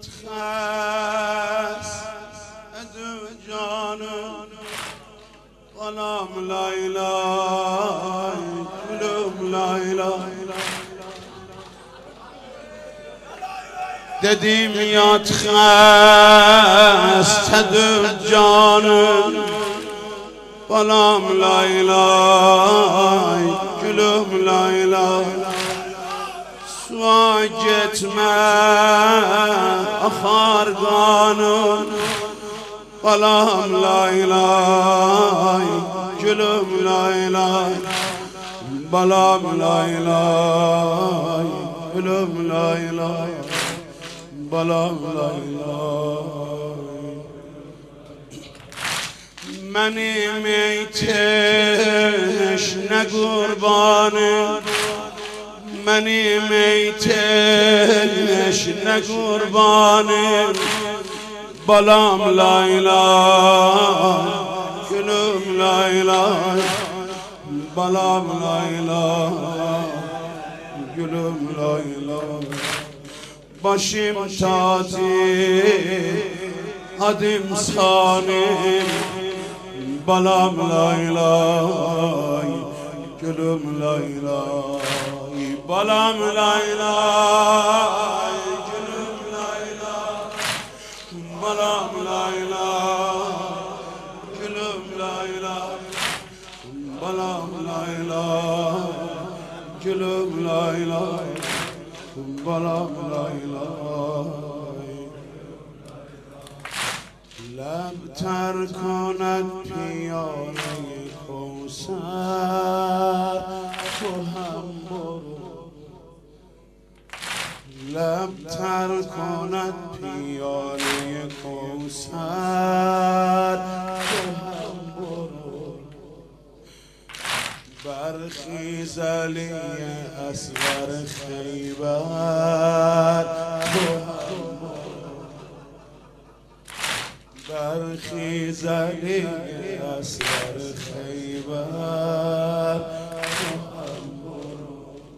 خاص ادو جانم غلام لا اله قلوب لا اله ددی میاد خاص ادو جانم غلام لا اله قلوب لا اله سواجت ما أخارقان غلام لا إله قلوب لا إله بلام لا إله قلوب لا إله بلام لا إله منی میتش نقربانه منی میتش نقربانه بلام لا اله قلوب لا اله بلام لا اله قلوب لا اله باشیم تازی ادیم سانیم بلام لا اله قلوب لا اله بلام لا اله قلوب لا اله بلام لا اله قلوب لا اله بلام لا اله قلوب لا اله بلام لا اله لب تر کند پیاله کوثر تو هم برو لب تر کند پیاله کوثر تو هم برو برخیز علی اصغر خیبر تو هم برو برخیز علی اصغر خیبر تو هم برو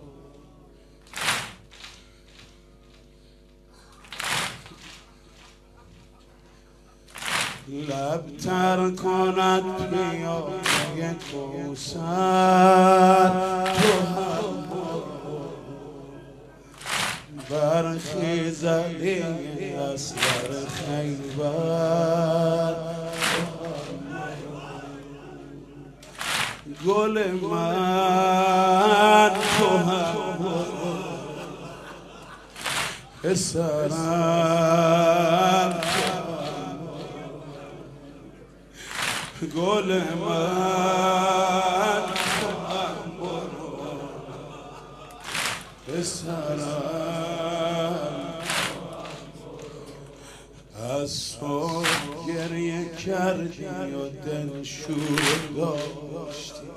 لب تر کند پیاله کوثر تو هم برو برخیز علی اصغر خیبر گل من تو هم برو پسرم گل من تو هم برو پسرم از صبح گریه کردی و دل شور داشتی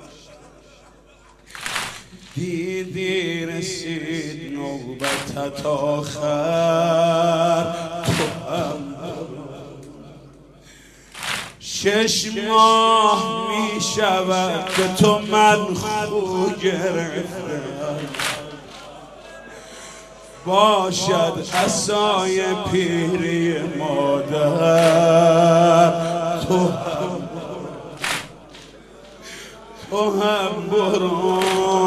دیدی رسید نوبتت آخر تو هم برو 6 ماه می شود که تو من خو گرفتم باشد عصای پیری مادر تو هم برو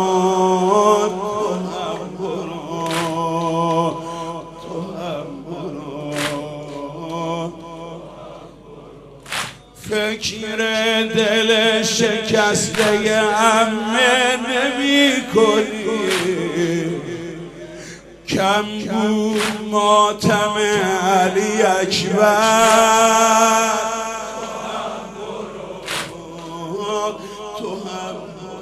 فکر دل شکسته عمه نمی کنی کم بود ماتم علی اکبر تو هم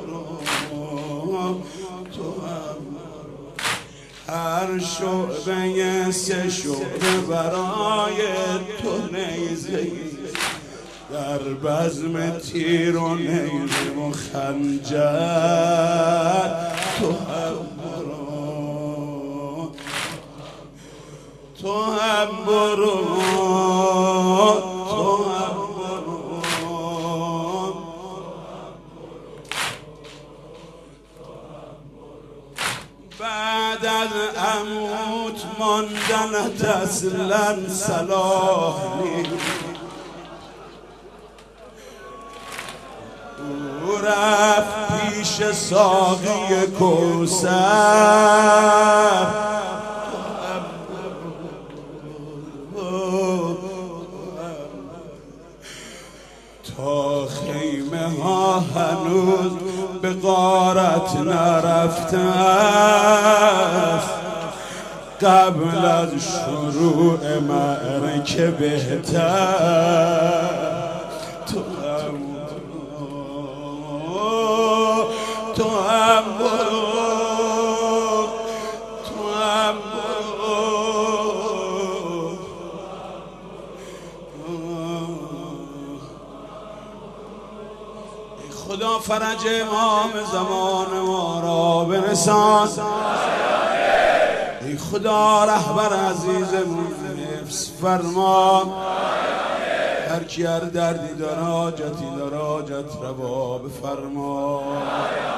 برو هر شعبه 3 شعبه برای تو نیزه‌ای در بزم تیر و نیزه و خنجر تو هم برو تو هم برو بعد از اموت ماندنت اصلا صلاح نیست. او رفت پیش ساقی کوثر، تا خیمه ها هنوز به غارت نرفته است، قبل از شروع معرکه بهتر تو هم برو، تو هم برو. ای خدا فرج امام زمان ما را برسان، ای خدا رهبر عزیزمون حفظ فرما، هر کی هر دردی داره حاجتی داره حاجت روا بفرما.